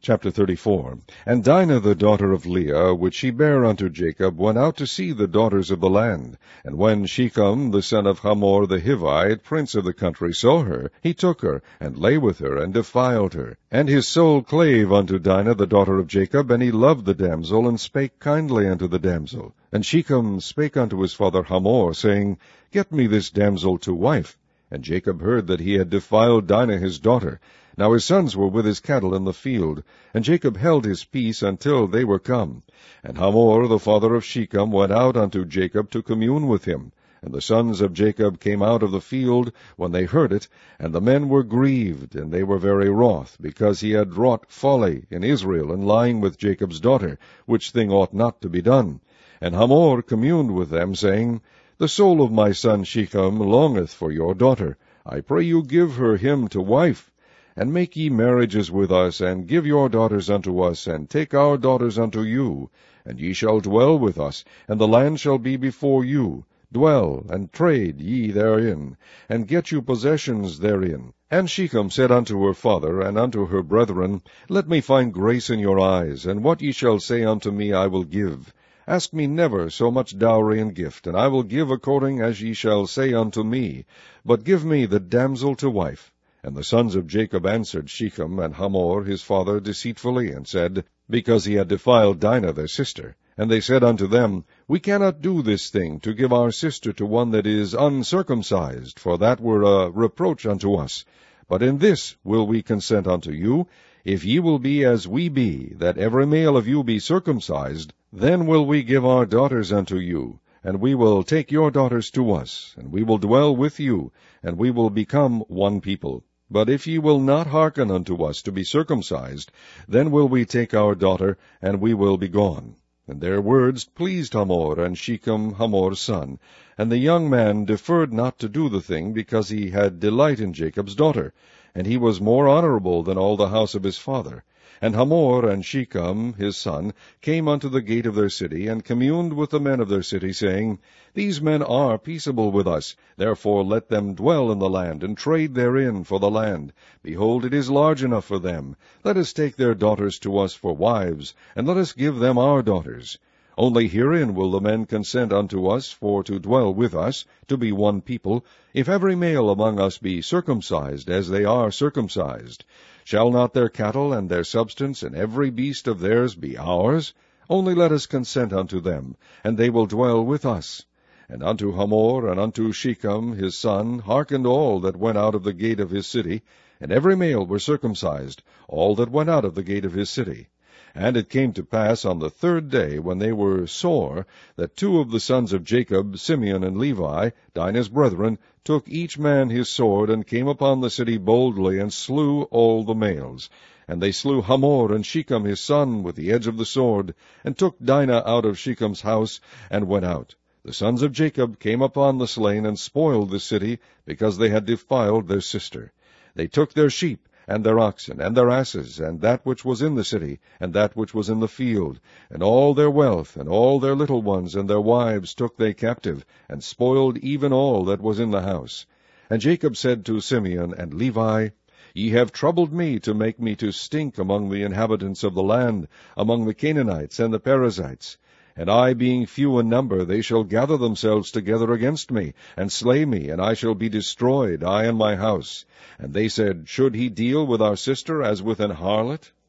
Chapter 34. And Dinah the daughter of Leah, which she bare unto Jacob, went out to see the daughters of the land. And when Shechem the son of Hamor the Hivite, prince of the country, saw her, he took her, and lay with her, and defiled her. And his soul clave unto Dinah the daughter of Jacob, and he loved the damsel, and spake kindly unto the damsel. And Shechem spake unto his father Hamor, saying, Get me this damsel to wife. And Jacob heard that he had defiled Dinah his daughter. Now his sons were with his cattle in the field, and Jacob held his peace until they were come. And Hamor the father of Shechem went out unto Jacob to commune with him. And the sons of Jacob came out of the field when they heard it, and the men were grieved, and they were very wroth, because he had wrought folly in Israel in lying with Jacob's daughter, which thing ought not to be done. And Hamor communed with them, saying, The soul of my son Shechem longeth for your daughter. I pray you give her him to wife. And make ye marriages with us, and give your daughters unto us, and take our daughters unto you. And ye shall dwell with us, and the land shall be before you. Dwell, and trade ye therein, and get you possessions therein. And Shechem said unto her father, and unto her brethren, Let me find grace in your eyes, and what ye shall say unto me I will give. Ask me never so much dowry and gift, and I will give according as ye shall say unto me. But give me the damsel to wife. And the sons of Jacob answered Shechem and Hamor his father deceitfully, and said, Because he had defiled Dinah their sister. And they said unto them, We cannot do this thing, to give our sister to one that is uncircumcised, for that were a reproach unto us. But in this will we consent unto you, if ye will be as we be, that every male of you be circumcised, then will we give our daughters unto you, and we will take your daughters to us, and we will dwell with you, and we will become one people. But if ye will not hearken unto us to be circumcised, then will we take our daughter, and we will be gone. And their words pleased Hamor and Shechem Hamor's son. And the young man deferred not to do the thing, because he had delight in Jacob's daughter, and he was more honorable than all the house of his father. And Hamor and Shechem his son came unto the gate of their city, and communed with the men of their city, saying, These men are peaceable with us, therefore let them dwell in the land, and trade therein for the land. Behold, it is large enough for them. Let us take their daughters to us for wives, and let us give them our daughters. Only herein will the men consent unto us for to dwell with us, to be one people, if every male among us be circumcised, as they are circumcised. Shall not their cattle and their substance and every beast of theirs be ours? Only let us consent unto them, and they will dwell with us. And unto Hamor and unto Shechem his son hearkened all that went out of the gate of his city, and every male were circumcised, all that went out of the gate of his city. And it came to pass on the third day, when they were sore, that two of the sons of Jacob, Simeon and Levi, Dinah's brethren, took each man his sword, and came upon the city boldly, and slew all the males. And they slew Hamor and Shechem his son with the edge of the sword, and took Dinah out of Shechem's house, and went out. The sons of Jacob came upon the slain, and spoiled the city, because they had defiled their sister. They took their sheep, and their oxen, and their asses, and that which was in the city, and that which was in the field, and all their wealth, and all their little ones, and their wives took they captive, and spoiled even all that was in the house. And Jacob said to Simeon and Levi, Ye have troubled me to make me to stink among the inhabitants of the land, among the Canaanites and the Perizzites. And I, being few in number, they shall gather themselves together against me, and slay me, and I shall be destroyed, I and my house. And they said, Should he deal with our sister as with an harlot?